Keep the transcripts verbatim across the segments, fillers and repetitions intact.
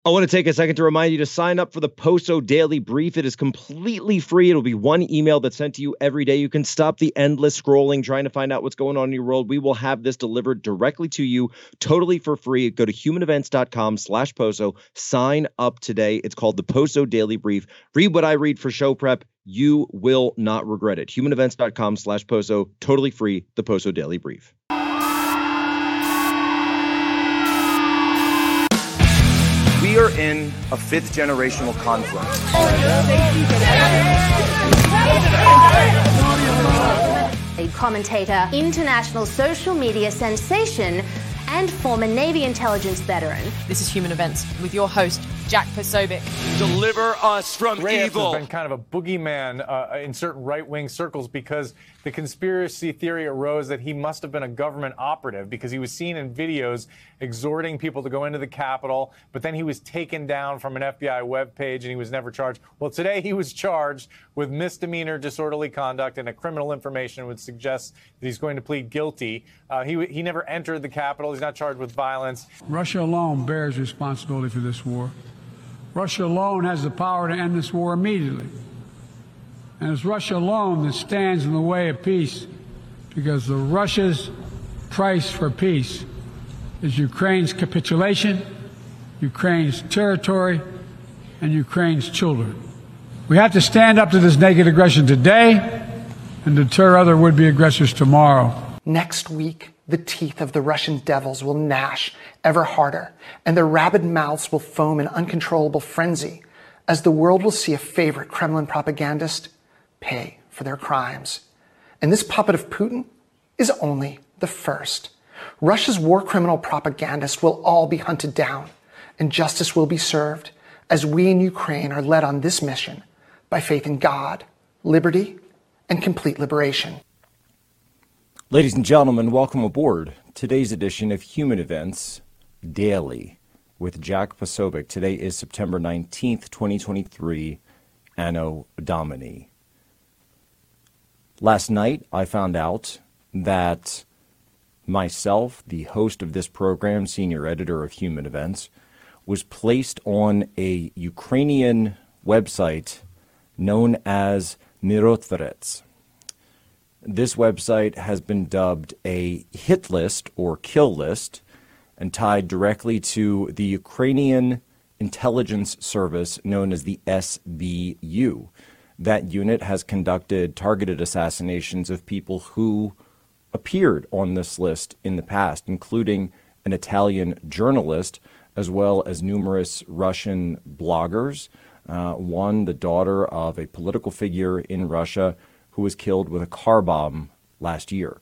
I want to take a second to remind you to sign up for the Poso Daily Brief. It is completely free. It'll be one email that's sent to you every day. You can stop the endless scrolling, trying to find out what's going on in your world. We will have this delivered directly to you, totally for free. Go to humanevents.com slash Poso. Sign up today. It's called the Poso Daily Brief. Read what I read for show prep. You will not regret it. humanevents.com slash Poso. Totally free. The Poso Daily Brief. We are in a fifth generational conflict. A commentator, international social media sensation, and former Navy intelligence veteran. This is Human Events with your host, Jack Posobiec. Deliver us from Ray evil. Epps has been kind of a boogeyman uh, in certain right-wing circles because the conspiracy theory arose that he must have been a government operative because he was seen in videos exhorting people to go into the Capitol, but then he was taken down from an F B I webpage and he was never charged. Well, today he was charged with misdemeanor disorderly conduct, and a criminal information would suggest that he's going to plead guilty. Uh, he, he never entered the Capitol. He's not charged with violence. Russia alone bears responsibility for this war. Russia alone has the power to end this war immediately. And it's Russia alone that stands in the way of peace, because the Russia's price for peace is Ukraine's capitulation, Ukraine's territory, and Ukraine's children. We have to stand up to this naked aggression today and deter other would-be aggressors tomorrow. Next week, the teeth of the Russian devils will gnash ever harder, and their rabid mouths will foam in uncontrollable frenzy as the world will see a favorite Kremlin propagandist pay for their crimes. And this puppet of Putin is only the first. Russia's war criminal propagandists will all be hunted down, and justice will be served as we in Ukraine are led on this mission by faith in God, liberty, and complete liberation. Ladies and gentlemen, welcome aboard today's edition of Human Events Daily with Jack Posobiec. Today is September nineteenth, twenty twenty-three, Anno Domini. Last night, I found out that myself, the host of this program, senior editor of Human Events, was placed on a Ukrainian website known as Mirotvorets. This website has been dubbed a hit list or kill list and tied directly to the Ukrainian intelligence service known as the S B U. That unit has conducted targeted assassinations of people who appeared on this list in the past, including an Italian journalist, as well as numerous Russian bloggers. Uh, one, the daughter of a political figure in Russia who was killed with a car bomb last year.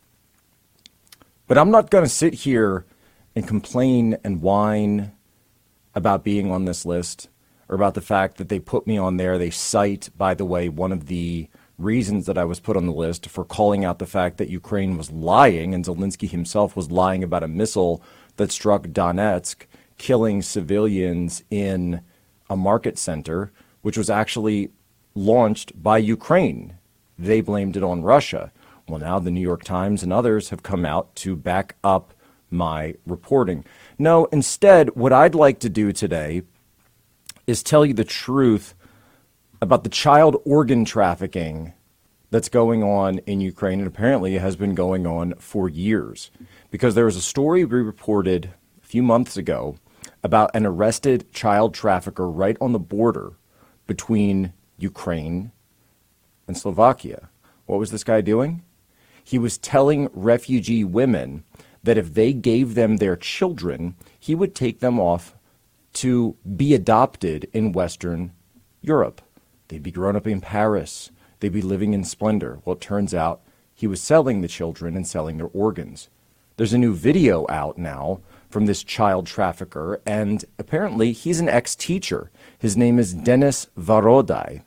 But I'm not going to sit here and complain and whine about being on this list or about the fact that they put me on there. They cite, by the way, one of the reasons that I was put on the list for calling out the fact that Ukraine was lying, and Zelensky himself was lying about a missile that struck Donetsk, killing civilians in a market center, which was actually launched by Ukraine. They blamed it on Russia. Well, now the New York Times and others have come out to back up my reporting. No, instead, what I'd like to do today is tell you the truth about the child organ trafficking that's going on in Ukraine, and apparently it has been going on for years. Because there was a story we reported a few months ago about an arrested child trafficker right on the border between Ukraine and Slovakia. What was this guy doing? He was telling refugee women that if they gave them their children, he would take them off to be adopted in Western Europe. They'd be grown up in Paris. They'd be living in splendor. Well, it turns out he was selling the children and selling their organs. There's a new video out now from this child trafficker, and apparently he's an ex-teacher. His name is Denis Varodai.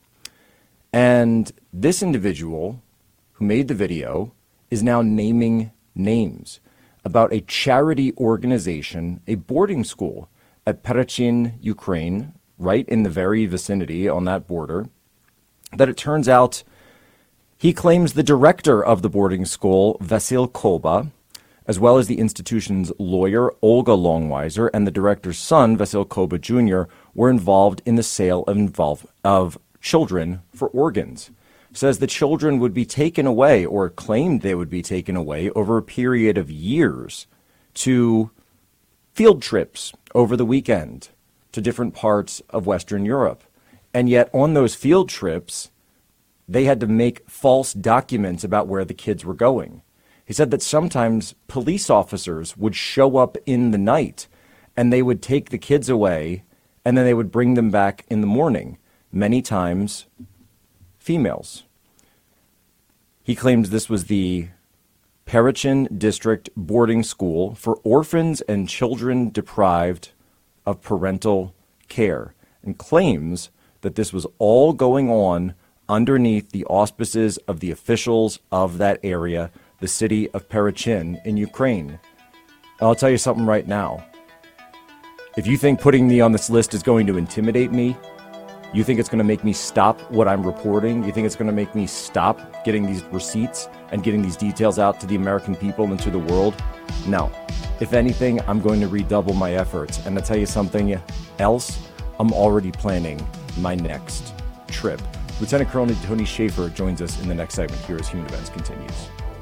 And this individual who made the video is now naming names about a charity organization, a boarding school at Perechin, Ukraine, right in the very vicinity on that border, that it turns out he claims the director of the boarding school, Vasyl Koba, as well as the institution's lawyer, Olga Longweiser, and the director's son, Vasyl Koba Junior, were involved in the sale of, involve, of children for organs. Says the children would be taken away, or claimed they would be taken away, over a period of years to field trips over the weekend to different parts of Western Europe. And yet on those field trips, they had to make false documents about where the kids were going. He said that sometimes police officers would show up in the night and they would take the kids away and then they would bring them back in the morning, many times females. He claims this was the Perichin District Boarding School for orphans and children deprived of parental care, and claims that this was all going on underneath the auspices of the officials of that area, the city of Perichin in Ukraine. And I'll tell you something right now. If you think putting me on this list is going to intimidate me, you think it's going to make me stop what I'm reporting, you think it's going to make me stop getting these receipts and getting these details out to the American people and to the world? No. If anything, I'm going to redouble my efforts. And to tell you something else, I'm already planning my next trip. Lieutenant Colonel Tony Shaffer joins us in the next segment here as Human Events continues.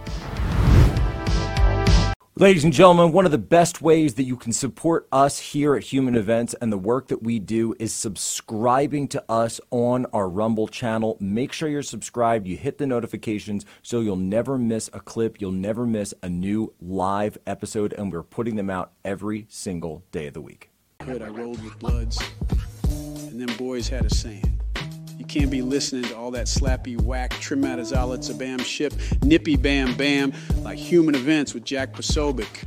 Ladies and gentlemen, one of the best ways that you can support us here at Human Events and the work that we do is subscribing to us on our Rumble channel. Make sure you're subscribed. You hit the notifications so you'll never miss a clip. You'll never miss a new live episode, and we're putting them out every single day of the week. Good, I rolled with Bloods, and them boys had a saying. You can't be listening to all that slappy whack, trim out his olives, a bam ship, nippy bam bam, like Human Events with Jack Posobiec.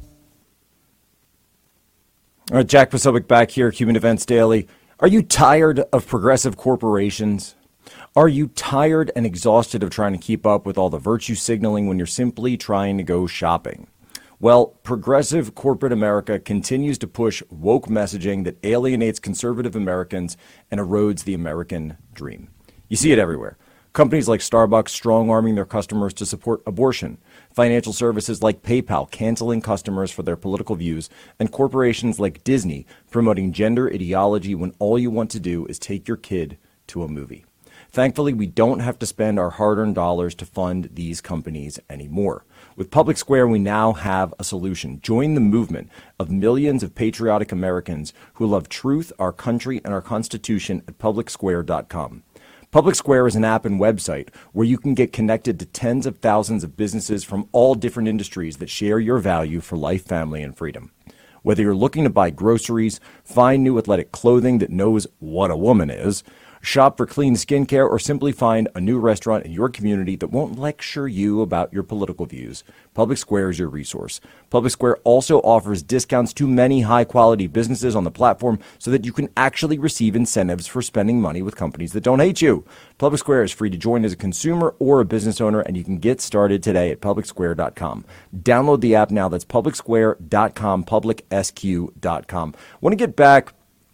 All right, Jack Posobiec back here, Human Events Daily. Are you tired of progressive corporations? Are you tired and exhausted of trying to keep up with all the virtue signaling when you're simply trying to go shopping? Well, progressive corporate America continues to push woke messaging that alienates conservative Americans and erodes the American dream. You see it everywhere. Companies like Starbucks strong-arming their customers to support abortion, financial services like PayPal canceling customers for their political views, and corporations like Disney promoting gender ideology when all you want to do is take your kid to a movie. Thankfully, we don't have to spend our hard-earned dollars to fund these companies anymore. With Public Square, we now have a solution. Join the movement of millions of patriotic Americans who love truth, our country, and our Constitution at public square dot com. Public Square is an app and website where you can get connected to tens of thousands of businesses from all different industries that share your value for life, family, and freedom. Whether you're looking to buy groceries, find new athletic clothing that knows what a woman is, shop for clean skincare, or simply find a new restaurant in your community that won't lecture you about your political views, Public Square is your resource. Public Square also offers discounts to many high-quality businesses on the platform so that you can actually receive incentives for spending money with companies that don't hate you. Public Square is free to join as a consumer or a business owner, and you can get started today at public square dot com. Download the app now. That's public square dot com, public s q dot com. I want to get back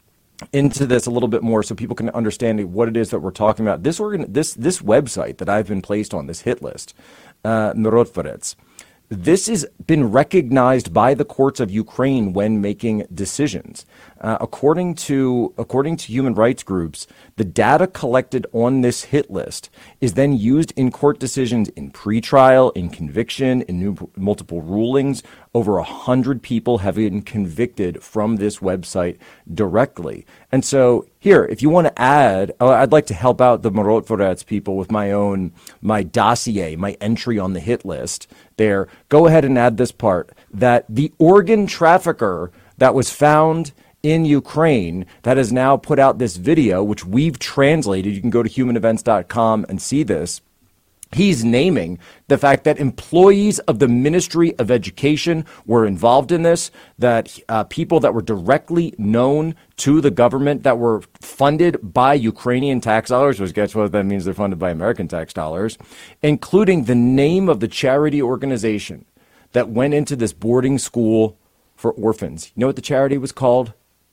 into this a little bit more so people can understand what it is that we're talking about. This organ, this this website that I've been placed on, this hit list, uh, Narodvorets, this has been recognized by the courts of Ukraine when making decisions. Uh, according to according to human rights groups, the data collected on this hit list is then used in court decisions in pretrial, in conviction, in new, multiple rulings. Over a hundred people have been convicted from this website directly. And so here, if you want to add, uh, I'd like to help out the Narodvorets people with my own, my dossier, my entry on the hit list there. Go ahead and add this part, that the organ trafficker that was found in Ukraine that has now put out this video, which we've translated. You can go to human events dot com and see this. He's naming the fact that employees of the Ministry of Education were involved in this, that uh, people that were directly known to the government that were funded by Ukrainian tax dollars, which guess what that means, they're funded by American tax dollars, including the name of the charity organization that went into this boarding school for orphans. You know what the charity was called?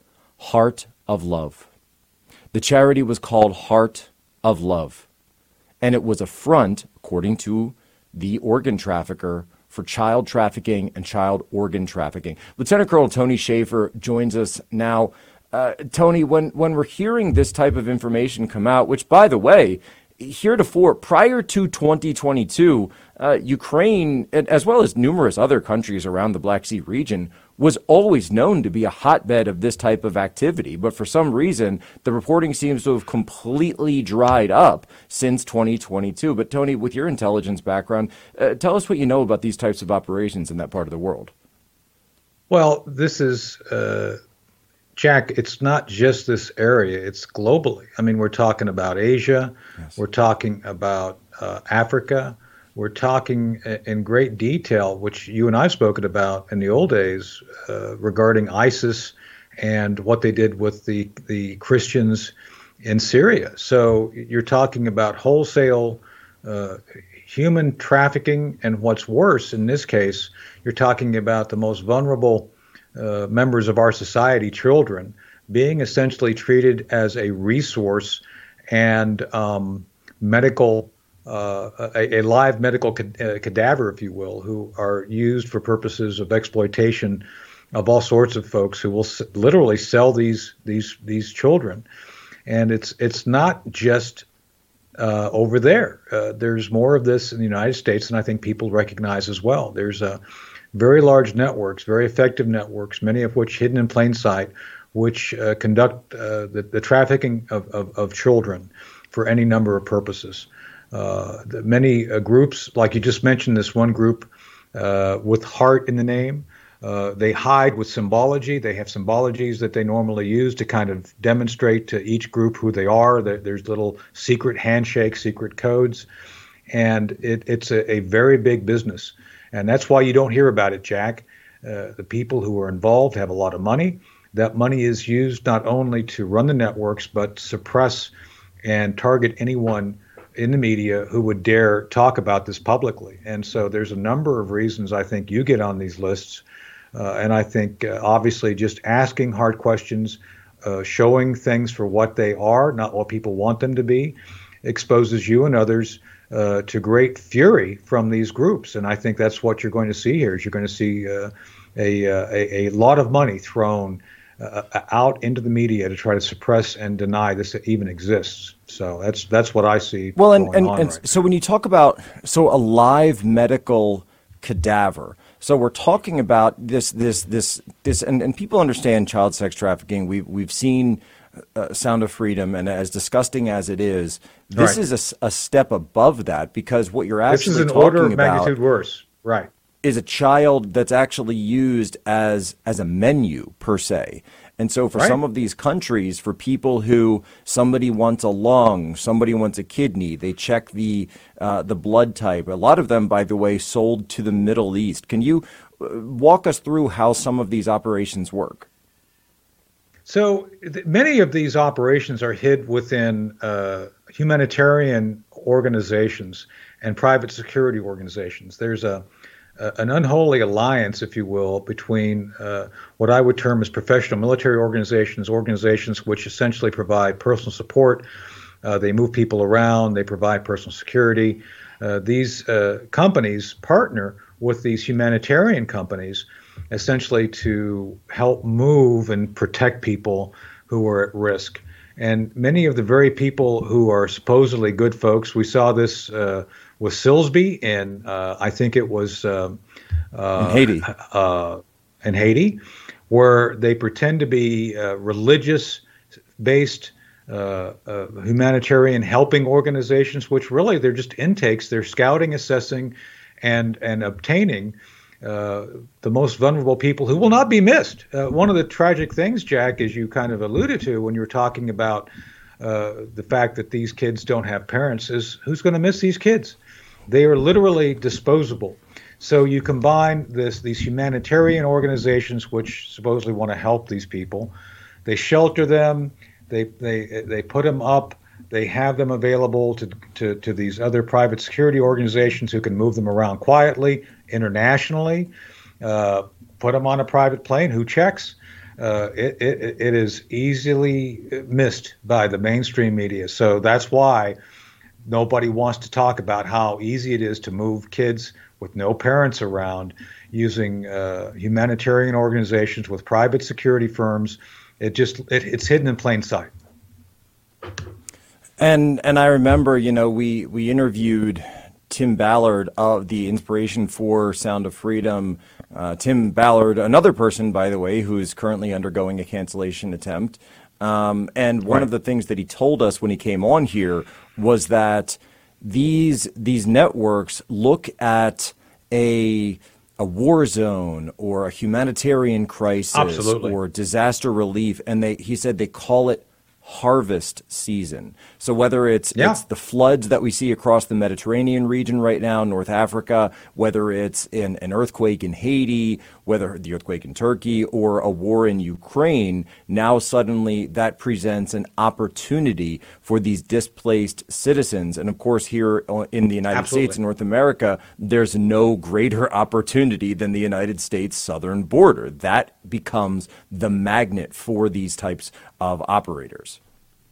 Heart of Love. The charity was called Heart of Love. And it was a front, according to the organ trafficker, for child trafficking and child organ trafficking. Lieutenant Colonel Tony Shaffer joins us now. Uh, Tony, when, when we're hearing this type of information come out, which, by the way, heretofore, prior to twenty twenty-two, uh, Ukraine, as well as numerous other countries around the Black Sea region, was always known to be a hotbed of this type of activity. But for some reason, the reporting seems to have completely dried up since twenty twenty-two. But Tony, with your intelligence background, uh, tell us what you know about these types of operations in that part of the world. Well, this is... Uh... Jack, it's not just this area, it's globally. I mean, we're talking about Asia, yes. We're talking about uh, Africa, we're talking in great detail, which you and I've spoken about in the old days, uh, regarding ISIS and what they did with the, the Christians in Syria. So you're talking about wholesale uh, human trafficking, and what's worse in this case, you're talking about the most vulnerable Uh, members of our society, children, being essentially treated as a resource and um, medical, uh, a, a live medical ca- uh, cadaver, if you will, who are used for purposes of exploitation of all sorts of folks who will s- literally sell these these these children. And it's it's not just uh, over there. Uh, there's more of this in the United States, and I think people recognize as well. There's a very large networks, very effective networks, many of which hidden in plain sight, which uh, conduct uh, the, the trafficking of, of, of children for any number of purposes. Uh, the many uh, groups, like you just mentioned, this one group uh, with heart in the name, uh, they hide with symbology. They have symbologies that they normally use to kind of demonstrate to each group who they are. There's little secret handshakes, secret codes, and it, it's a, a very big business. And that's why you don't hear about it, Jack. Uh, the people who are involved have a lot of money. That money is used not only to run the networks, but suppress and target anyone in the media who would dare talk about this publicly. And so there's a number of reasons I think you get on these lists. Uh, and I think uh, obviously just asking hard questions, uh, showing things for what they are, not what people want them to be, exposes you and others Uh, to great fury from these groups. And I think that's what you're going to see here, is you're going to see uh, a, a, a lot of money thrown uh, out into the media to try to suppress and deny this even exists. So that's that's what I see. Well, and, going and, on and right so when you talk about, so a live medical cadaver, so we're talking about this, this, this, this, and, and people understand child sex trafficking. We've, we've seen Uh, Sound of Freedom, and as disgusting as it is, this right. is a, a step above that, because what you're actually this is an talking order of about magnitude worse, right? Is a child that's actually used as as a menu per se. And so for right. some of these countries, for people who somebody wants a lung, somebody wants a kidney, they check the uh, the blood type. A lot of them, by the way, sold to the Middle East. Can you walk us through how some of these operations work? So th- many of these operations are hid within uh, humanitarian organizations and private security organizations. There's a, a an unholy alliance, if you will, between uh, what I would term as professional military organizations, organizations which essentially provide personal support. Uh, they move people around. They provide personal security. Uh, these uh, companies partner with these humanitarian companies, essentially to help move and protect people who are at risk. And many of the very people who are supposedly good folks, we saw this uh, with Silsby, and uh, I think it was uh, uh, in Haiti, uh, in Haiti, where they pretend to be uh, religious-based uh, uh, humanitarian helping organizations, which really they're just intakes. They're scouting, assessing, and and obtaining Uh, the most vulnerable people who will not be missed. Uh, one of the tragic things, Jack, as you kind of alluded to when you were talking about uh, the fact that these kids don't have parents, is who's going to miss these kids? They are literally disposable. So you combine this these humanitarian organizations, which supposedly want to help these people. They shelter them. They they they put them up. They have them available to, to, to these other private security organizations who can move them around quietly, internationally, uh, put them on a private plane. Who checks? Uh, it, it, it is easily missed by the mainstream media. So that's why nobody wants to talk about how easy it is to move kids with no parents around using uh, humanitarian organizations with private security firms It just it, it's hidden in plain sight. And and I remember, you know, we we interviewed Tim Ballard of the inspiration for Sound of Freedom. Uh, Tim Ballard, another person, by the way, who is currently undergoing a cancellation attempt. Um, and one right. of the things that he told us when he came on here was that these these networks look at a a war zone or a humanitarian crisis Absolutely. or disaster relief, and they he said they call it harvest season. So whether it's yeah. it's the floods that we see across the Mediterranean region right now, North Africa, whether it's in an earthquake in Haiti, whether the earthquake in Turkey, or a war in Ukraine, now suddenly that presents an opportunity for these displaced citizens. And of course, here in the United Absolutely. States, North America, there's no greater opportunity than the United States southern border. That becomes the magnet for these types of operators.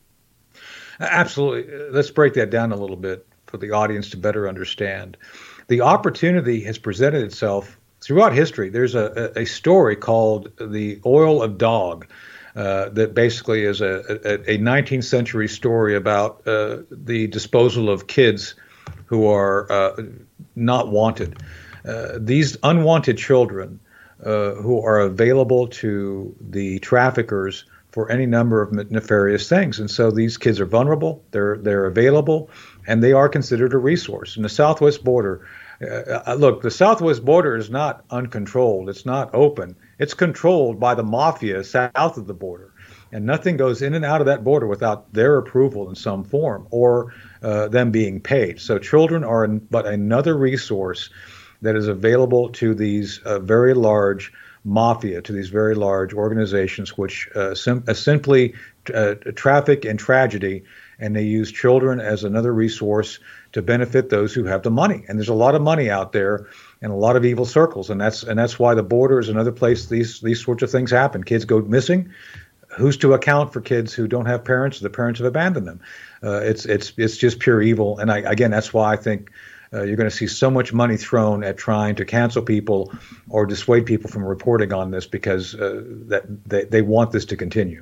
Absolutely. Let's break that down a little bit for the audience to better understand. The opportunity has presented itself throughout history. There's a, a story called The Oil of Dog uh, that basically is a, a, a nineteenth century story about uh, the disposal of kids who are uh, not wanted. Uh, these unwanted children uh, who are available to the traffickers for any number of nefarious things. And so these kids are vulnerable, they're they're available, and they are considered a resource. And the Southwest border, uh, look, the Southwest border is not uncontrolled. It's not open. It's controlled by the mafia south of the border. And nothing goes in and out of that border without their approval in some form or uh, them being paid. So children are an, but another resource that is available to these uh, very large mafia, to these very large organizations which uh, sim- uh, simply uh, traffic in tragedy, and they use children as another resource to benefit those who have the money. And there's a lot of money out there in a lot of evil circles, and that's and that's why the border is another place these these sorts of things happen. Kids go missing. Who's to account for kids who don't have parents? The parents have abandoned them. Uh, it's it's it's just pure evil. And I, again, that's why I think Uh, you're going to see so much money thrown at trying to cancel people or dissuade people from reporting on this because uh, that they, they want this to continue.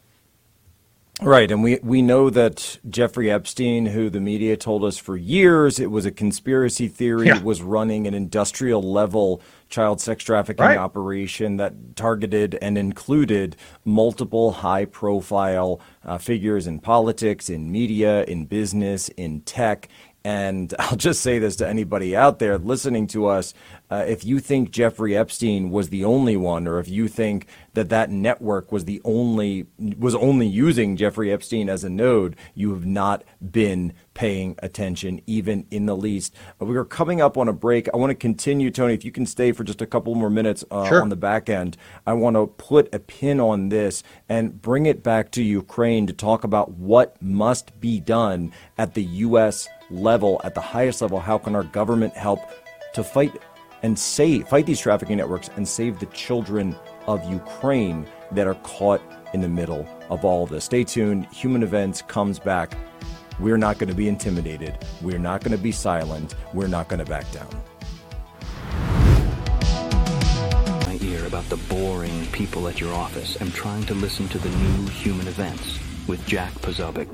Right. And we, we know that Jeffrey Epstein, who the media told us for years it was a conspiracy theory, yeah. was running an industrial level child sex trafficking right. operation that targeted and included multiple high profile uh, figures in politics, in media, in business, in tech. And I'll just say this to anybody out there listening to us. Uh, if you think Jeffrey Epstein was the only one, or if you think that that network was the only was only using Jeffrey Epstein as a node, you have not been paying attention even in the least. Uh, we are coming up on a break. I want to continue, Tony, if you can stay for just a couple more minutes uh, sure. on the back end. I want to put a pin on this and bring it back to Ukraine to talk about what must be done at the U S level, at the highest level. How can our government help to fight and save, fight these trafficking networks and save the children of Ukraine that are caught in the middle of all of this? Stay tuned. Human Events comes back. We're not going to be intimidated. We're not going to be silent. We're not going to back down. My ear about the boring people at your office. I'm trying to listen to the new Human Events with Jack Posobiec.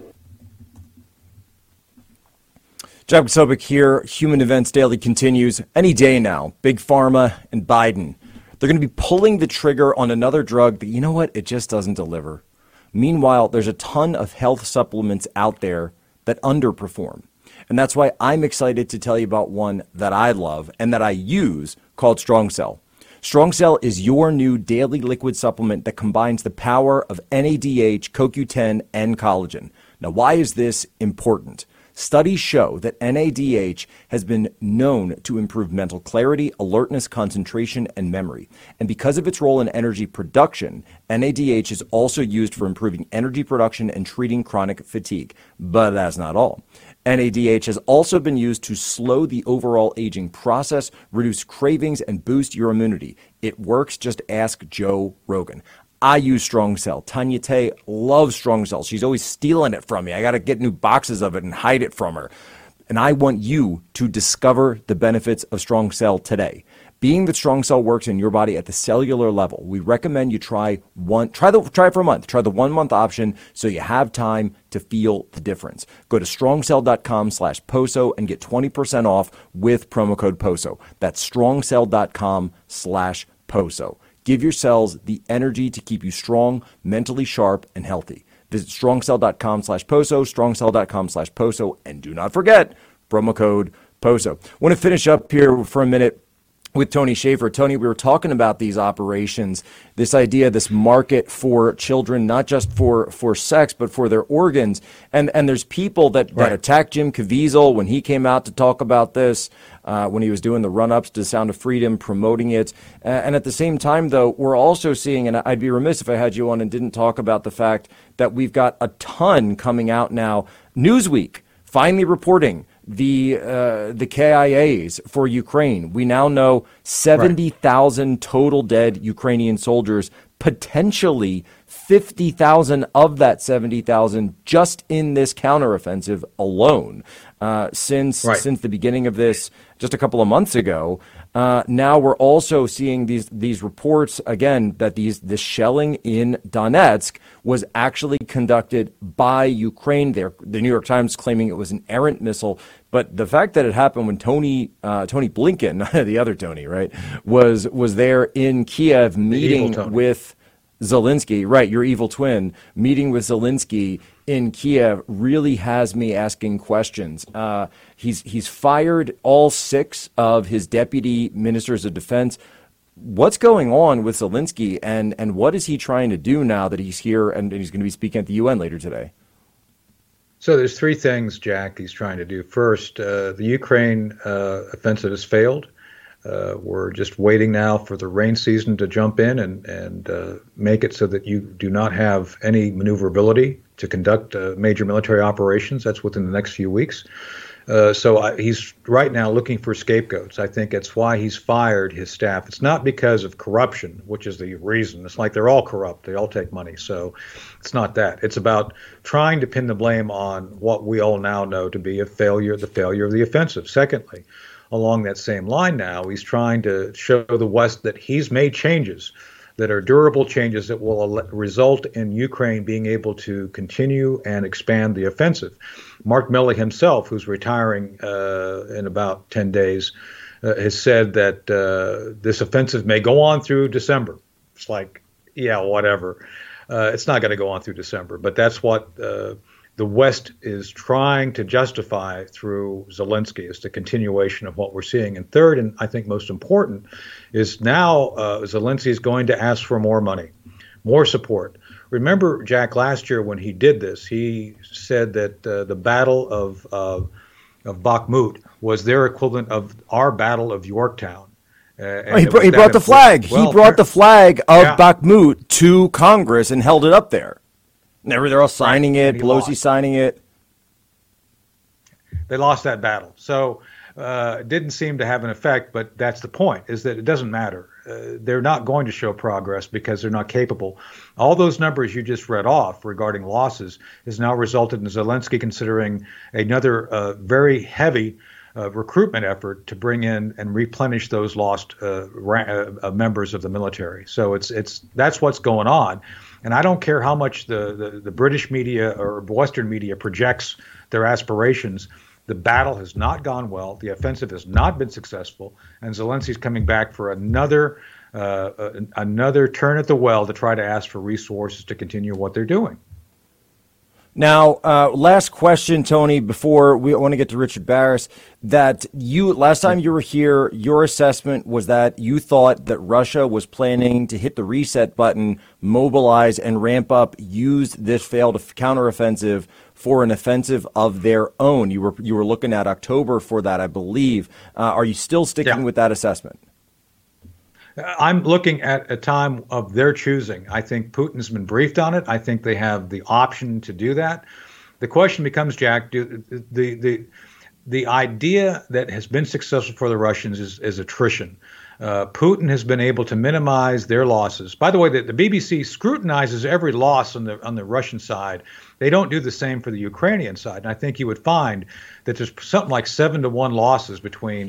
Jack Posobiec here. Human Events Daily continues any day now. Big Pharma and Biden. They're going to be pulling the trigger on another drug that, you know what, it just doesn't deliver. Meanwhile, there's a ton of health supplements out there that underperform. And that's why I'm excited to tell you about one that I love and that I use called Strong Cell. Strong Cell is your new daily liquid supplement that combines the power of N A D H, C O Q ten, and collagen. Now, why is this important? Studies show that N A D H has been known to improve mental clarity, alertness, concentration, and memory. And because of its role in energy production, N A D H is also used for improving energy production and treating chronic fatigue. But that's not all. N A D H has also been used to slow the overall aging process, reduce cravings, and boost your immunity. It works. Just ask Joe Rogan. I use Strong Cell. Tanya Tay loves Strong Cell. She's always stealing it from me. I got to get new boxes of it and hide it from her. And I want you to discover the benefits of Strong Cell today. Being that Strong Cell works in your body at the cellular level, we recommend you try one, try the, try it for a month, try the one month option so you have time to feel the difference. Go to strongcell.com slash POSO and get twenty percent off with promo code POSO. That's strongcell.com slash POSO. Give your cells the energy to keep you strong, mentally sharp, and healthy. Visit strongcell.com slash POSO, strongcell.com slash POSO, and do not forget promo code POSO. I want to finish up here for a minute with Tony Shaffer. Tony, we were talking about these operations, this idea, this market for children, not just for, for sex, but for their organs. And and there's people that, right. that attacked Jim Caviezel when he came out to talk about this, uh, when he was doing the run-ups to Sound of Freedom, promoting it. Uh, and at the same time, though, we're also seeing, and I'd be remiss if I had you on and didn't talk about the fact that we've got a ton coming out now. Newsweek finally reporting the uh, the K I As for Ukraine. We now know seventy thousand right. total dead Ukrainian soldiers, potentially fifty thousand of that seventy thousand just in this counteroffensive alone. Uh, since right. since the beginning of this, just a couple of months ago. Uh, now we're also seeing these these reports again that these the shelling in Donetsk was actually conducted by Ukraine. There, the New York Times claiming it was an errant missile, but the fact that it happened when Tony uh, Tony Blinken, the other Tony, right, was was there in Kiev meeting with Zelensky, right, your evil twin, meeting with Zelensky in Kiev really has me asking questions. Uh, he's he's fired all six of his deputy ministers of defense. What's going on with Zelensky, and, and what is he trying to do now that he's here and he's going to be speaking at the U N later today? So there's three things, Jack, he's trying to do. First, uh, the Ukraine uh, offensive has failed. Uh, we're just waiting now for the rain season to jump in and, and uh, make it so that you do not have any maneuverability to conduct uh, major military operations. That's within the next few weeks. Uh, so I, he's right now looking for scapegoats. I think that's why he's fired his staff. It's not because of corruption, which is the reason. It's like they're all corrupt. They all take money. So it's not that. It's about trying to pin the blame on what we all now know to be a failure, the failure of the offensive. Secondly, along that same line now, he's trying to show the West that he's made changes that are durable changes that will result in Ukraine being able to continue and expand the offensive. Mark Milley himself, who's retiring uh, in about ten days, uh, has said that uh, this offensive may go on through December. It's like, yeah, whatever. Uh, it's not going to go on through December, but that's what uh, the West is trying to justify through Zelensky, is the continuation of what we're seeing. And third, and I think most important, is now uh, Zelensky is going to ask for more money, more support. Remember, Jack, last year when he did this, he said that uh, the Battle of uh, of Bakhmut was their equivalent of our Battle of Yorktown. Uh, oh, he, br- he brought the flag. Well, he brought the flag of yeah. Bakhmut to Congress and held it up there. Never, they're all signing right. it. Pelosi lost. signing it. They lost that battle, so uh, it didn't seem to have an effect. But that's the point: is that it doesn't matter. Uh, they're not going to show progress because they're not capable. All those numbers you just read off regarding losses has now resulted in Zelensky considering another uh, very heavy uh, recruitment effort to bring in and replenish those lost uh, ra- uh, members of the military. So it's it's that's what's going on. And I don't care how much the, the, the British media or Western media projects their aspirations. The battle has not gone well. The offensive has not been successful. And Zelensky's coming back for another uh, another turn at the well to try to ask for resources to continue what they're doing. Now, uh, last question, Tony, before we want to get to Richard Barris, that you, last time you were here, your assessment was that you thought that Russia was planning to hit the reset button, mobilize and ramp up, use this failed counteroffensive for an offensive of their own. You were, you were looking at October for that, I believe. Uh, are you still sticking yeah. with that assessment? I'm looking at a time of their choosing. I think Putin's been briefed on it. I think they have the option to do that. The question becomes, Jack, do, the the the idea that has been successful for the Russians is, is attrition. Uh, Putin has been able to minimize their losses. By the way, the, the B B C scrutinizes every loss on the on the Russian side. They don't do the same for the Ukrainian side. And I think you would find that there's something like seven to one losses between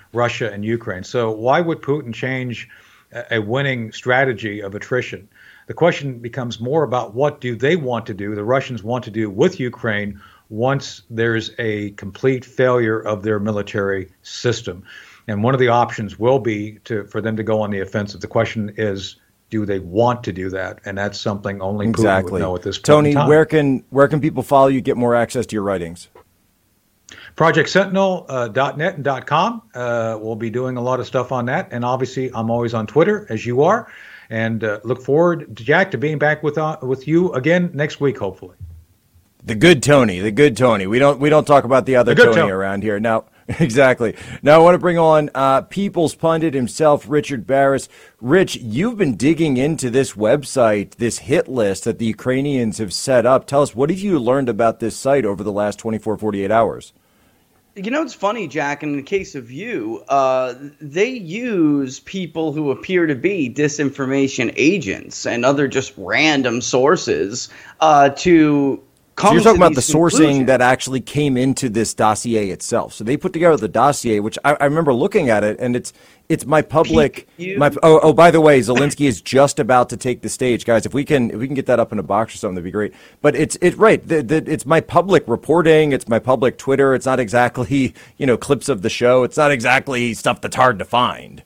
Russia and Ukraine. So why would Putin change a winning strategy of attrition? The question becomes more about what do they want to do, the Russians want to do with Ukraine once there's a complete failure of their military system. And one of the options will be to for them to go on the offensive. The question is, do they want to do that? And that's something only Putin exactly. would know at this point Tony, in time. where can where can people follow you, get more access to your writings? project sentinel dot net and .com. Uh, we'll be doing a lot of stuff on that. And obviously, I'm always on Twitter, as you are. And uh, look forward, Jack, to being back with uh, with you again next week, hopefully. The good Tony, the good Tony. We don't we don't talk about the other the Tony, Tony around here. Now, exactly. Now I want to bring on uh, People's Pundit himself, Richard Baris. Rich, you've been digging into this website, this hit list that the Ukrainians have set up. Tell us, what have you learned about this site over the last twenty-four, forty-eight hours? You know, it's funny, Jack, in the case of you, uh, they use people who appear to be disinformation agents and other just random sources uh, to So you're talking about the sourcing conclusions. that actually came into this dossier itself. So they put together the dossier, which I, I remember looking at it, and it's it's my public. My, oh, oh, by the way, Zelensky is just about to take the stage, guys. If we can if we can get that up in a box or something, that'd be great. But it's it right. The, the, it's my public reporting. It's my public Twitter. It's not exactly you know clips of the show. It's not exactly stuff that's hard to find.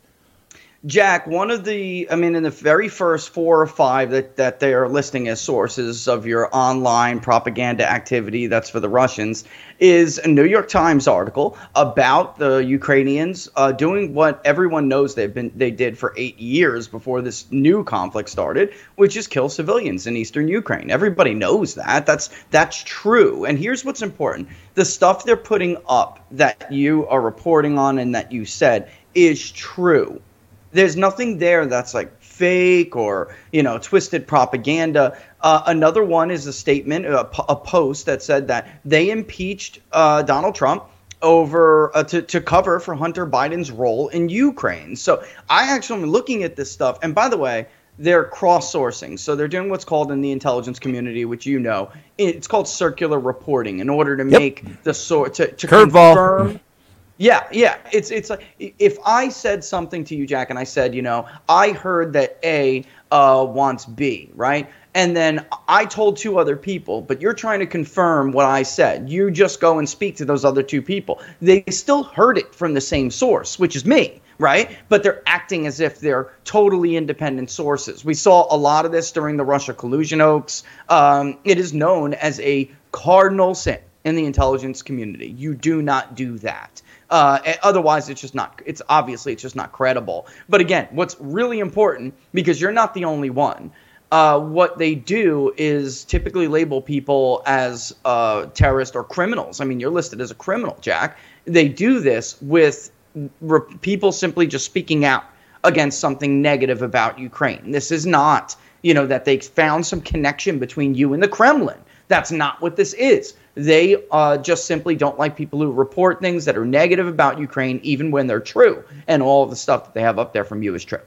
Jack, one of the, I mean, in the very first four or five that, that they are listing as sources of your online propaganda activity, that's for the Russians, is a New York Times article about the Ukrainians uh, doing what everyone knows they've been they did for eight years before this new conflict started, which is kill civilians in eastern Ukraine. Everybody knows that. That's that's true. And here's what's important: the stuff they're putting up that you are reporting on and that you said is true. There's nothing there that's like fake or, you know, twisted propaganda. Uh, another one is a statement, a, a post that said that they impeached uh, Donald Trump over uh, to, to cover for Hunter Biden's role in Ukraine. So I actually am looking at this stuff. And by the way, they're cross-sourcing. So they're doing what's called in the intelligence community, which you know, it's called circular reporting in order to Yep. make the sort to, to Curveball. confirm. Yeah, yeah. It's it's like if I said something to you, Jack, and I said, you know, I heard that A uh, wants B, right? And then I told two other people, but you're trying to confirm what I said. You just go and speak to those other two people. They still heard it from the same source, which is me, right? But they're acting as if they're totally independent sources. We saw a lot of this during the Russia collusion hoax. Um, it is known as a cardinal sin in the intelligence community. You do not do that. Uh, otherwise, it's just not, it's obviously, it's just not credible. But again, what's really important, because you're not the only one, uh, what they do is typically label people as uh, terrorists or criminals. I mean, you're listed as a criminal, Jack. They do this with re- people simply just speaking out against something negative about Ukraine. This is not, you know, that they found some connection between you and the Kremlin. That's not what this is. They uh, just simply don't like people who report things that are negative about Ukraine, even when they're true. And all of the stuff that they have up there from you is true.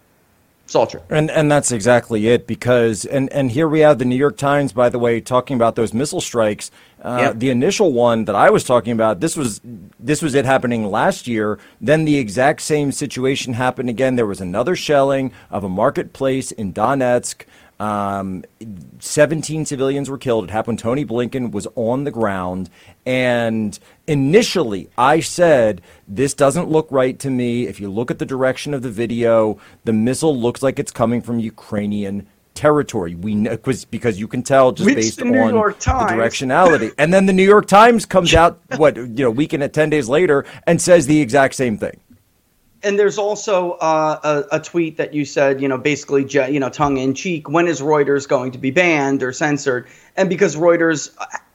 It's all true. And and that's exactly it, because and, and here we have the New York Times, by the way, talking about those missile strikes. Uh, Yep. The initial one that I was talking about, this was this was it happening last year. Then the exact same situation happened again. There was another shelling of a marketplace in Donetsk. Um, seventeen civilians were killed. It happened when Tony Blinken was on the ground. And initially, I said, this doesn't look right to me. If you look at the direction of the video, the missile looks like it's coming from Ukrainian territory. We know, cause, because you can tell just Which based the on New York the Times. directionality. And then the New York Times comes out, what, you know, week and ten days later and says the exact same thing. And there's also uh, a, a tweet that you said, you know, basically, you know, tongue in cheek, when is Reuters going to be banned or censored? And because Reuters,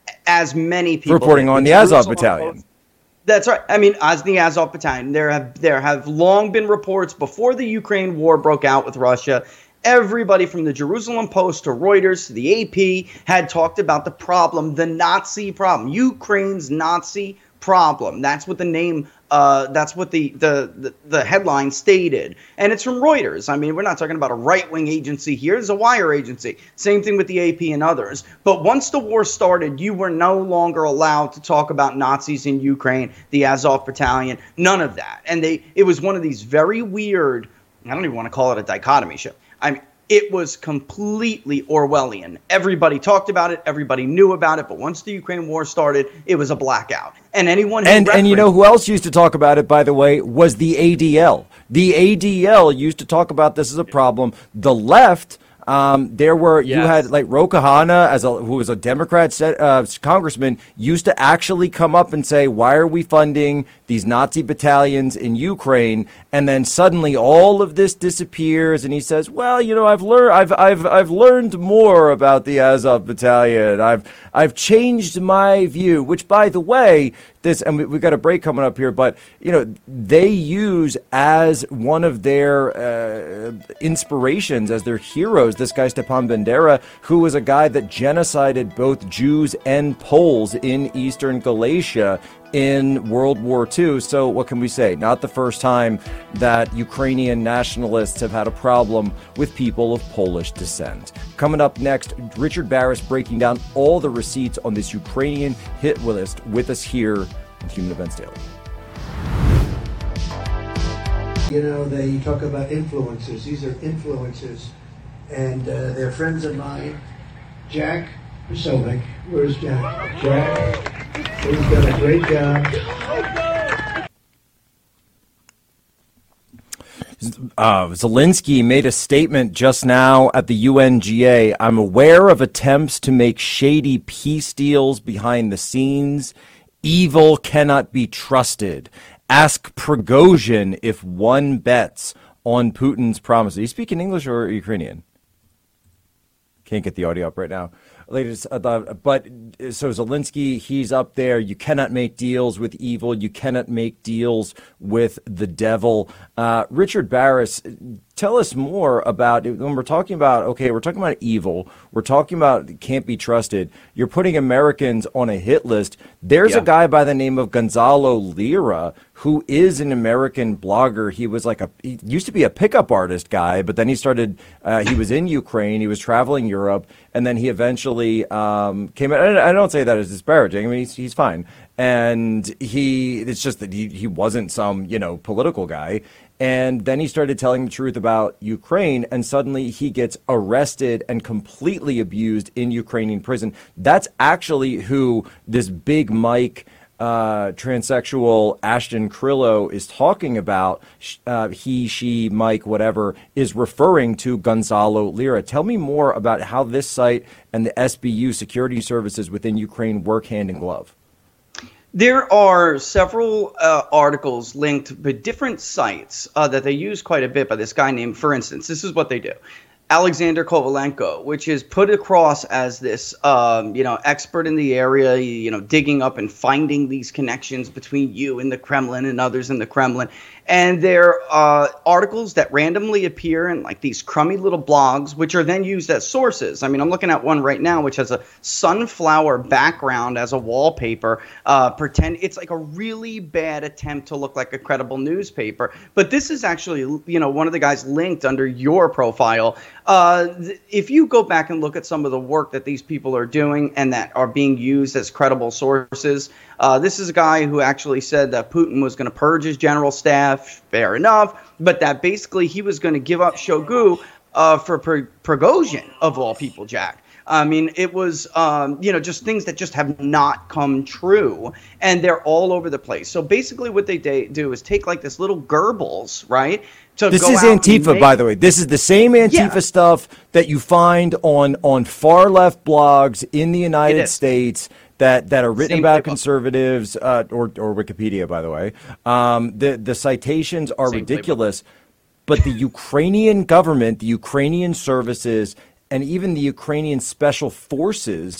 as many people Reporting on the Azov Battalion. That's right. I mean, as the Azov Battalion, there have there have long been reports before the Ukraine war broke out with Russia. Everybody from the Jerusalem Post to Reuters to the A P had talked about the problem, the Nazi problem, Ukraine's Nazi problem. That's what the name Uh, that's what the, the, the, the headline stated. And it's from Reuters. I mean, we're not talking about a right-wing agency here. It's a wire agency. Same thing with the A P and others. But once the war started, you were no longer allowed to talk about Nazis in Ukraine, the Azov Battalion, none of that. And they it was one of these very weird, I don't even want to call it a dichotomy show. I mean, it was completely Orwellian. Everybody talked about it. Everybody knew about it. But once the Ukraine war started, it was a blackout. And anyone who and and you know who else used to talk about it, by the way, was the A D L. The A D L used to talk about this as a problem. The left. Um, there were yes. you had like Ro Khanna, as a who was a Democrat set, uh, congressman, used to actually come up and say, "Why are we funding these Nazi battalions in Ukraine?" And then suddenly all of this disappears, and he says, "Well, you know, I've learned, I've, I've, I've learned more about the Azov Battalion. I've, I've changed my view." Which, by the way, this, and we, we've got a break coming up here, but you know, they use as one of their uh, inspirations, as their heroes, this guy Stepan Bandera, who was a guy that genocided both Jews and Poles in Eastern Galicia in World War Two. So what can we say? Not the first time that Ukrainian nationalists have had a problem with people of Polish descent. Coming up next, Richard Baris breaking down all the receipts on this Ukrainian hit list with us here on Human Events Daily. You know, they talk about influencers. These are influencers. And uh, they're friends of mine. Jack Posobiec. Where's Jack? Jack. He's done a great job. Uh, Zelensky made a statement just now at the U N G A. "I'm aware of attempts to make shady peace deals behind the scenes. Evil cannot be trusted. Ask Prigozhin if one bets on Putin's promises." He's speaking English or Ukrainian? Can't get the audio up right now. Ladies, uh, but so Zelensky, he's up there. You cannot make deals with evil. You cannot make deals with the devil. Uh, Richard Baris, tell us more about when we're talking about, okay, we're talking about evil. We're talking about can't be trusted. You're putting Americans on a hit list. There's yeah. a guy by the name of Gonzalo Lira who is an American blogger. He was like a, he used to be a pickup artist guy, but then he started, uh, he was in Ukraine. He was traveling Europe. And then he eventually um, came out. I don't say that as disparaging. I mean, he's, he's fine. And he, it's just that he, he wasn't some, you know, political guy. And then he started telling the truth about Ukraine, and suddenly he gets arrested and completely abused in Ukrainian prison. That's actually who this big Mike uh, transsexual Ashton Krillo is talking about. Uh, he, she, Mike, whatever, is referring to Gonzalo Lira. Tell me more about how this site and the S B U security services within Ukraine work hand in glove. There are several uh, articles linked with different sites uh, that they use quite a bit by this guy named, for instance, this is what they do. Alexander Kovalenko, which is put across as this, um, you know, expert in the area, you know, digging up and finding these connections between you and the Kremlin and others in the Kremlin. And they're uh, articles that randomly appear in like these crummy little blogs, which are then used as sources. I mean, I'm looking at one right now, which has a sunflower background as a wallpaper. Uh, pretend it's like a really bad attempt to look like a credible newspaper. But this is actually, you know, one of the guys linked under your profile. Uh, th- if you go back and look at some of the work that these people are doing and that are being used as credible sources, uh, this is a guy who actually said that Putin was going to purge his general staff. Fair enough, but that basically he was going to give up Shoigu uh, for Pr- Prigozhin, of all people, Jack. I mean, it was, um, you know, just things that just have not come true, and they're all over the place. So basically what they de- do is take like this little Goebbels, right? To this go is out Antifa, make- by the way. This is the same Antifa Yeah. stuff that you find on, on far left blogs in the United States that, that are written Same about playbook. conservatives, uh, or, or Wikipedia, by the way. Um, the, the citations are Same ridiculous, but the Ukrainian government, the Ukrainian services, and even the Ukrainian special forces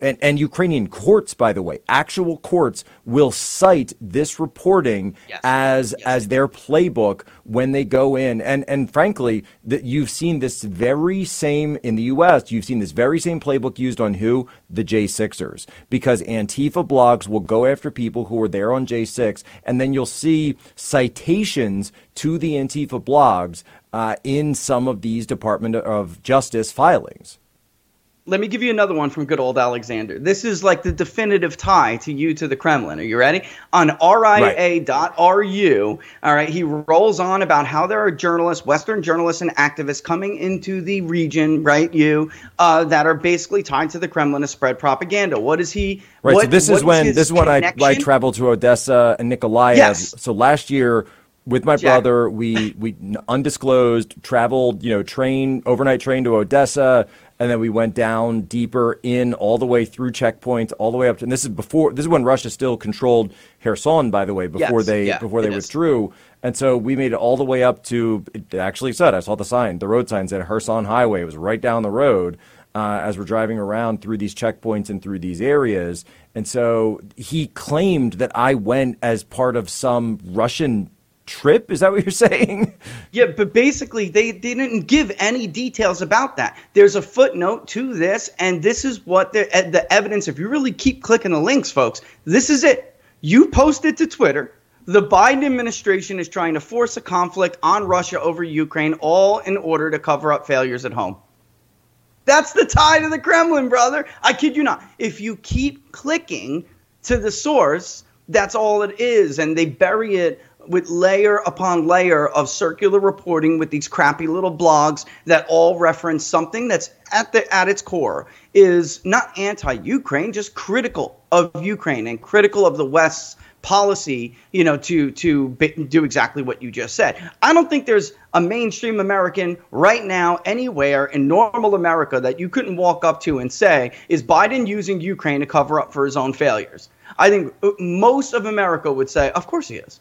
and, and Ukrainian courts, by the way, actual courts will cite this reporting yes. as yes. as their playbook when they go in. And and frankly, that you've seen this very same in the U S. You've seen this very same playbook used on who? The J sixers, because Antifa blogs will go after people who are there on J six, and then you'll see citations to the Antifa blogs uh, in some of these Department of Justice filings. Let me give you another one from good old Alexander. This is like the definitive tie to you to the Kremlin. Are you ready? On R I A dot R U, all right, he rolls on about how there are journalists, Western journalists and activists coming into the region, right, you, uh, that are basically tied to the Kremlin to spread propaganda. What is he? Right, what, so this is when, this is when I, I traveled to Odessa and Nikolaev. Yes. So last year, with my Jack. brother, we, we undisclosed, traveled, you know, train, overnight train to Odessa, and then we went down deeper in all the way through checkpoints, all the way up to, and this is before, this is when Russia still controlled Kherson, by the way, before yes, they, yeah, before they is. withdrew. And so we made it all the way up to, it actually said, I saw the sign, the road sign said Kherson Highway. It was right down the road uh, as we're driving around through these checkpoints and through these areas. And so he claimed that I went as part of some Russian trip. Is that what you're saying? Yeah, but basically they, they didn't give any details about that. There's a footnote to this, and this is what the, the evidence, if you really keep clicking the links, folks, this is it. You posted to Twitter. The Biden administration is trying to force a conflict on Russia over Ukraine, all in order to cover up failures at home. That's the tie to the Kremlin, brother. I kid you not. If you keep clicking to the source, that's all it is, and they bury it with layer upon layer of circular reporting with these crappy little blogs that all reference something that's at the at its core is not anti-Ukraine, just critical of Ukraine and critical of the West's policy, you know, to to do exactly what you just said. I don't think there's a mainstream American right now anywhere in normal America that you couldn't walk up to and say, is Biden using Ukraine to cover up for his own failures? I think most of America would say, of course he is.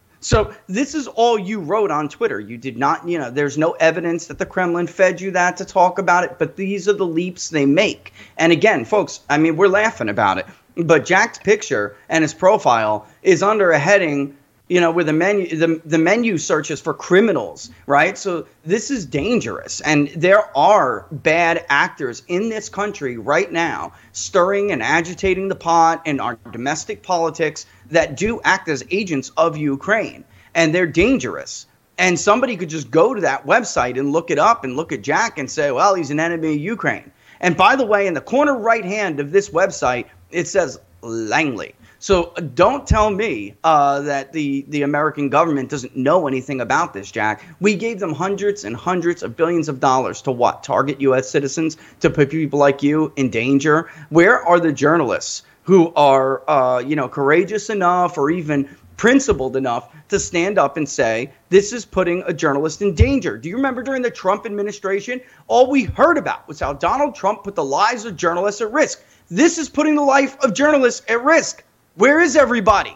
So this is all you wrote on Twitter. You did not, you know, there's no evidence that the Kremlin fed you that to talk about it, but these are the leaps they make. And again, folks, I mean, we're laughing about it, but Jack's picture and his profile is under a heading, you know, where the menu, the, the menu searches for criminals, right? So this is dangerous. And there are bad actors in this country right now stirring and agitating the pot in our domestic politics that do act as agents of Ukraine, and they're dangerous. And somebody could just go to that website and look it up and look at Jack and say, well, he's an enemy of Ukraine. And by the way, in the corner right hand of this website, it says Langley. So don't tell me uh, that the, the American government doesn't know anything about this, Jack. We gave them hundreds and hundreds of billions of dollars to what? Target U S citizens, to put people like you in danger? Where are the journalists who are, uh, you know, courageous enough or even principled enough to stand up and say, this is putting a journalist in danger? Do you remember during the Trump administration, all we heard about was how Donald Trump put the lives of journalists at risk? This is putting the life of journalists at risk. Where is everybody?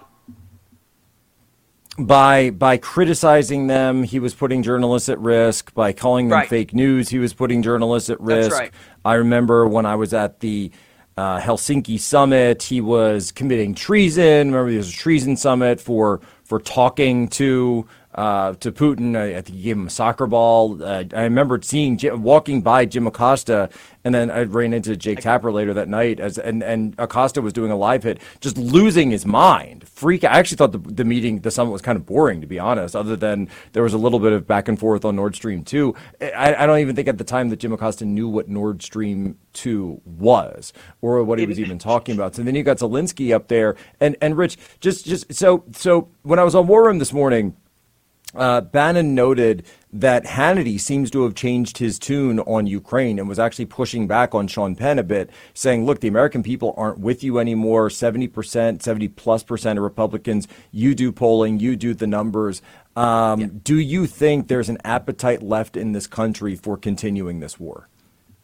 By by criticizing them, he was putting journalists at risk. By calling them right. fake news, he was putting journalists at risk. That's right. I remember when I was at the uh, Helsinki summit, he was committing treason. Remember, there was a treason summit for for talking to uh, to Putin. I, I think he gave him a soccer ball. Uh, I remember seeing walking by Jim Acosta, and then I ran into Jake Tapper later that night, as and, and Acosta was doing a live hit, just losing his mind, freak. I actually thought the, the meeting, the summit was kind of boring, to be honest, other than there was a little bit of back and forth on Nord Stream two. I, I don't even think at the time that Jim Acosta knew what Nord Stream two was or what he was even talking about. So then you got Zelensky up there, and and Rich, just just so so when I was on War Room this morning, Uh, Bannon noted that Hannity seems to have changed his tune on Ukraine and was actually pushing back on Sean Penn a bit, saying, look, the American people aren't with you anymore. seventy percent, seventy plus percent of Republicans, you do polling, you do the numbers. Um, yeah. Do you think there's an appetite left in this country for continuing this war?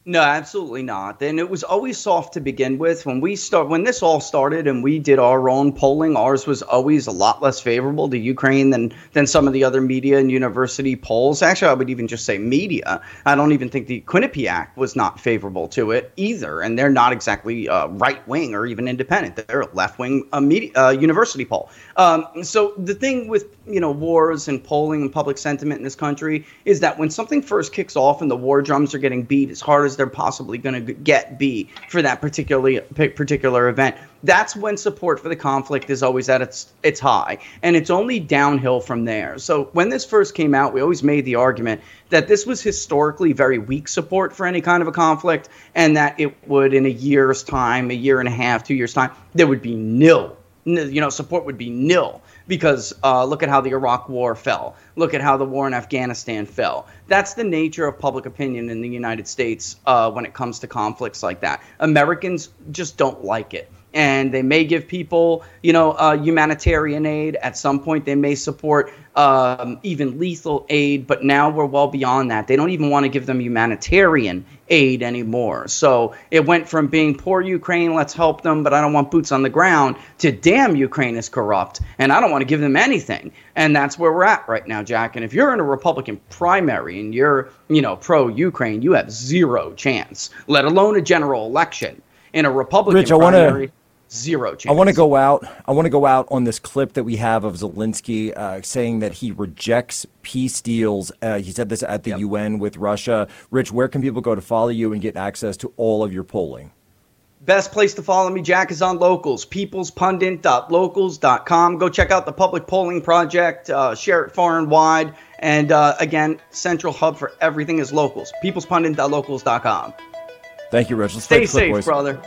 No, absolutely not. And it was always soft to begin with. When we start, when this all started and we did our own polling, ours was always a lot less favorable to Ukraine than than some of the other media and university polls. Actually, I would even just say media. I don't even think the Quinnipiac was not favorable to it either. And they're not exactly uh, right wing or even independent. They're a left wing uh, media uh, university poll. Um, so the thing with you know wars and polling and public sentiment in this country is that when something first kicks off and the war drums are getting beat as hard as they're possibly going to get be for that particularly particular event, that's when support for the conflict is always at its its high, and it's only downhill from there. So when this first came out, we always made the argument that this was historically very weak support for any kind of a conflict, and that it would, in a year's time, a year and a half, two years' time, there would be nil. You know, support would be nil because uh, look at how the Iraq War fell. Look at how the war in Afghanistan fell. That's the nature of public opinion in the United States uh, when it comes to conflicts like that. Americans just don't like it. And they may give people, you know, uh, humanitarian aid. At some point, they may support um, even lethal aid. But now we're well beyond that. They don't even want to give them humanitarian aid anymore. So it went from being poor Ukraine, let's help them, but I don't want boots on the ground, to damn, Ukraine is corrupt, and I don't want to give them anything. And that's where we're at right now, Jack. And if you're in a Republican primary and you're, you know, pro-Ukraine, you have zero chance, let alone a general election. In a Republican Rich, I primary, wanna... zero chance. I want to go out. I want to go out on this clip that we have of Zelensky uh, saying that he rejects peace deals. Uh, he said this at the yep. U N with Russia. Rich, where can people go to follow you and get access to all of your polling? Best place to follow me, Jack, is on Locals, peoples pundit dot locals dot com. Go check out the Public Polling Project. Uh, share it far and wide. And uh, again, central hub for everything is Locals, peoples pundit dot locals dot com. Thank you, Rich. Let's Stay play the clip, safe, boys. brother.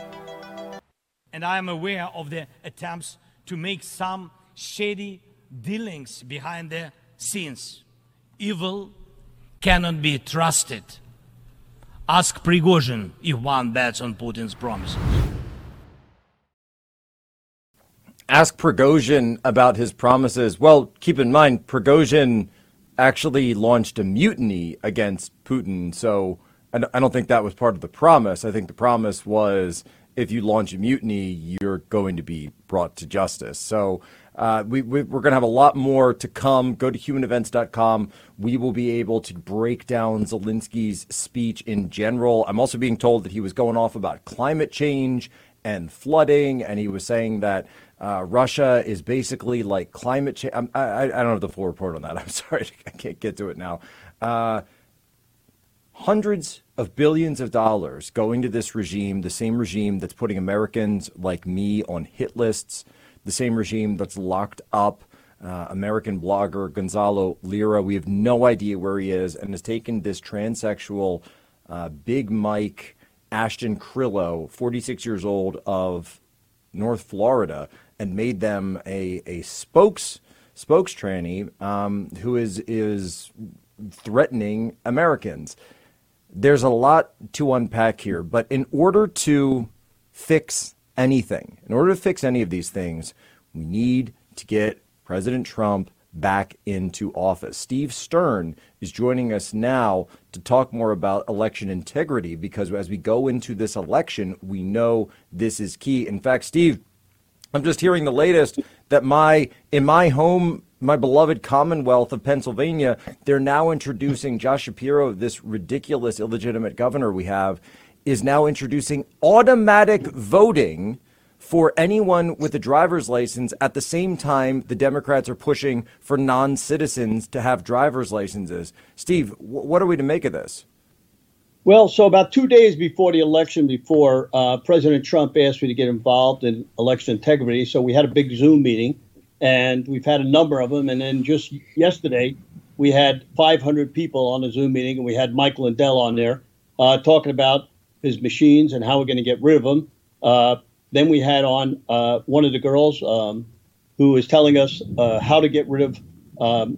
And I am aware of the attempts to make some shady dealings behind the scenes. Evil cannot be trusted. Ask Prigozhin if one bets on Putin's promises. Ask Prigozhin about his promises. Well, keep in mind, Prigozhin actually launched a mutiny against Putin, so I don't think that was part of the promise. I think the promise was if you launch a mutiny, you're going to be brought to justice. So uh, we, we, we're going to have a lot more to come. Go to human events dot com. We will be able to break down Zelensky's speech in general. I'm also being told that he was going off about climate change and flooding, and he was saying that uh, Russia is basically like climate change. I, I, I don't have the full report on that. I'm sorry. I can't get to it now. Uh, Hundreds of billions of dollars going to this regime, the same regime that's putting Americans like me on hit lists, the same regime that's locked up uh, American blogger Gonzalo Lira. We have no idea where he is, and has taken this transsexual uh, Big Mike Ashton Krillo, forty-six years old, of North Florida, and made them a, a spokes spokes tranny um, who is is threatening Americans. There's a lot to unpack here, but in order to fix anything, in order to fix any of these things, we need to get President Trump back into office. Steve Stern is joining us now to talk more about election integrity, because as we go into this election, we know this is key. In fact, Steve, I'm just hearing the latest that my in my home, my beloved Commonwealth of Pennsylvania, they're now introducing, Josh Shapiro, this ridiculous, illegitimate governor we have, is now introducing automatic voting for anyone with a driver's license. At the same time, the Democrats are pushing for non-citizens to have driver's licenses. Steve, w- what are we to make of this? Well, so about two days before the election, before uh, President Trump asked me to get involved in election integrity, so we had a big Zoom meeting. And we've had a number of them. And then just yesterday, we had five hundred people on the Zoom meeting, and we had Mike Lindell on there uh, talking about his machines and how we're going to get rid of them. Uh, then we had on uh, one of the girls um, who was telling us uh, how to get rid of um,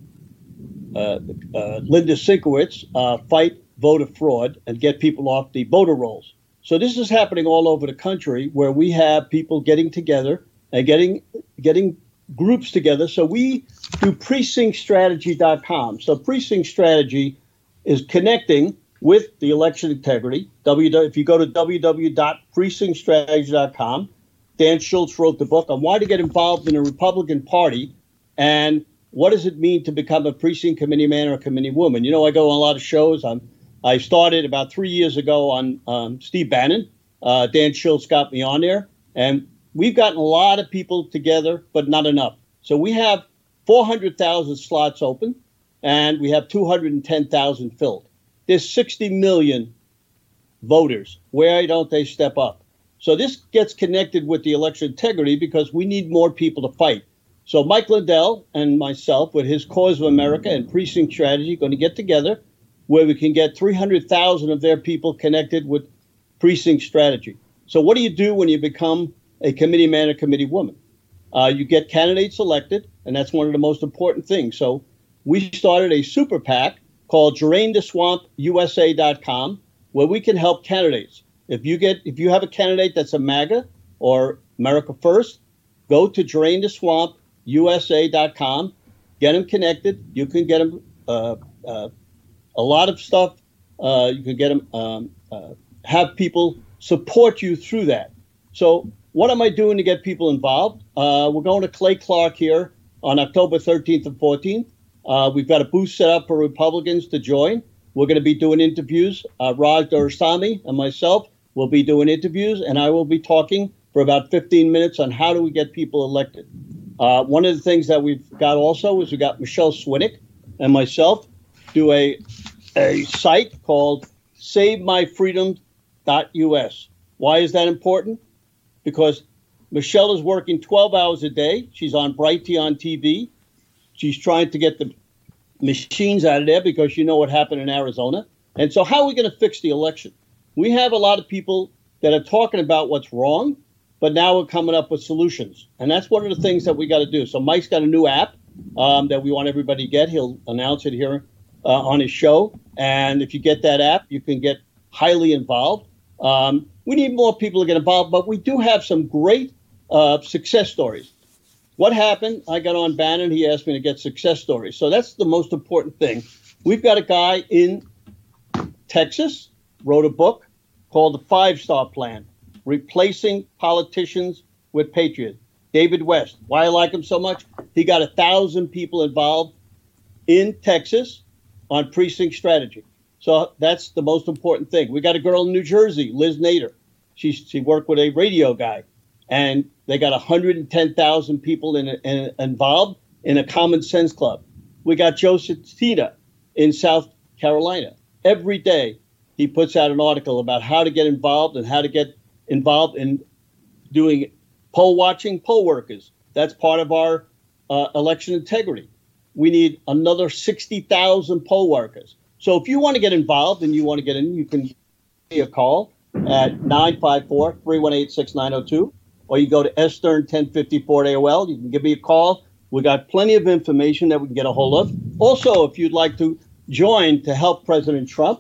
uh, uh, Linda Sinkowitz, uh, fight voter fraud and get people off the voter rolls. So this is happening all over the country, where we have people getting together and getting getting groups together. So we do precinct strategy dot com. So Precinct Strategy is connecting with the election integrity. If you go to w w w dot precinct strategy dot com, Dan Schultz wrote the book on why to get involved in a Republican Party and what does it mean to become a precinct committee man or a committee woman. You know, I go on a lot of shows. I'm, I started about three years ago on um, Steve Bannon. Uh, Dan Schultz got me on there. And we've gotten a lot of people together, but not enough. So we have four hundred thousand slots open, and we have two hundred ten thousand filled. There's sixty million voters. Why don't they step up? So this gets connected with the election integrity because we need more people to fight. So Mike Lindell and myself, with his Cause of America and Precinct Strategy, going to get together where we can get three hundred thousand of their people connected with Precinct Strategy. So what do you do when you become a committee man or committee woman? Uh, you get candidates elected, and that's one of the most important things. So we started a super PAC called Drain the Swamp U S A dot com, where we can help candidates. If you get, if you have a candidate that's a MAGA or America First, go to Drain the Swamp U S A dot com, get them connected. You can get them uh, uh, a lot of stuff. Uh, you can get them, um, uh, have people support you through that. So what am I doing to get people involved? Uh, we're going to Clay Clark here on October thirteenth and fourteenth. Uh, we've got a booth set up for Republicans to join. We're going to be doing interviews. Uh, Raj Doraisamy and myself will be doing interviews, and I will be talking for about fifteen minutes on how do we get people elected. Uh, one of the things that we've got also is we got Michelle Swinick and myself do a, a site called save my freedom dot U S. Why is that important? Because Michelle is working twelve hours a day. She's on Brighty on T V. She's trying to get the machines out of there because you know what happened in Arizona. And so how are we going to fix the election? We have a lot of people that are talking about what's wrong, but now we're coming up with solutions. And that's one of the things that we got to do. So Mike's got a new app um, that we want everybody to get. He'll announce it here uh, on his show. And if you get that app, you can get highly involved. Um, we need more people to get involved, but we do have some great uh, success stories. What happened? I got on Bannon. He asked me to get success stories. So that's the most important thing. We've got a guy in Texas, wrote a book called The Five Star Plan, Replacing Politicians with Patriots. David West. Why I like him so much? He got a thousand people involved in Texas on precinct strategy. So that's the most important thing. We got a girl in New Jersey, Liz Nader. She, she worked with a radio guy, and they got one hundred ten thousand people in, in, involved in a Common Sense Club. We got Joseph Tita in South Carolina. Every day he puts out an article about how to get involved and how to get involved in doing poll watching, poll workers. That's part of our uh, election integrity. We need another sixty thousand poll workers. So if you want to get involved and you want to get in, you can give me a call at nine five four, three one eight, six nine zero two, or you go to S Stern ten fifty-four at A O L. You can give me a call. We got plenty of information that we can get a hold of. Also, if you'd like to join to help President Trump,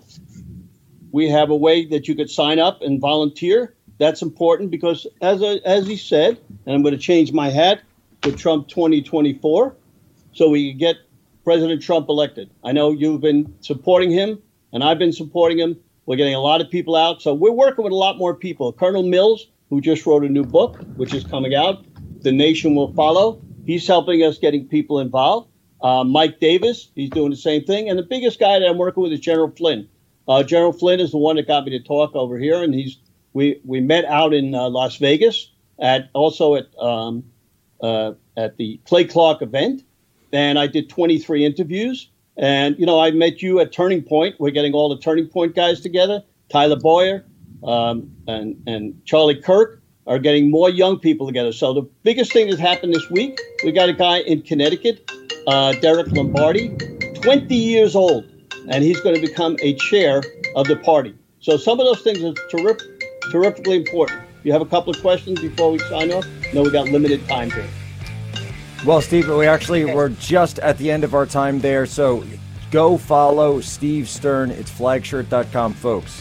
we have a way that you could sign up and volunteer. That's important because, as a, as he said, and I'm going to change my hat to Trump twenty twenty-four, so we can get President Trump elected. I know you've been supporting him, and I've been supporting him. We're getting a lot of people out. So we're working with a lot more people. Colonel Mills, who just wrote a new book, which is coming out, The Nation Will Follow. He's helping us getting people involved. Uh, Mike Davis, he's doing the same thing. And the biggest guy that I'm working with is General Flynn. Uh, General Flynn is the one that got me to talk over here, and he's we we met out in uh, Las Vegas at also at um, uh, at the Clay Clark event, and I did twenty-three interviews. And you know, I met you at Turning Point. We're getting all the Turning Point guys together. Tyler Boyer um, and and Charlie Kirk are getting more young people together. So the biggest thing that happened this week, we got a guy in Connecticut, uh, Derek Lombardi, twenty years old. And he's going to become a chair of the party. So some of those things are terrific, terrifically important. You have a couple of questions before we sign off? No, we got limited time here. Well, Steve, we actually we're just at the end of our time there. So go follow Steve Stern. It's flagshirt dot com, folks.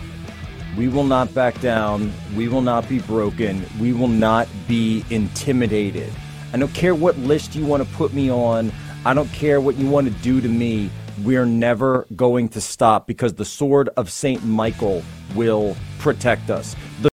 We will not back down. We will not be broken. We will not be intimidated. I don't care what list you want to put me on. I don't care what you want to do to me. we're never going to stop because the sword of Saint Michael will protect us. The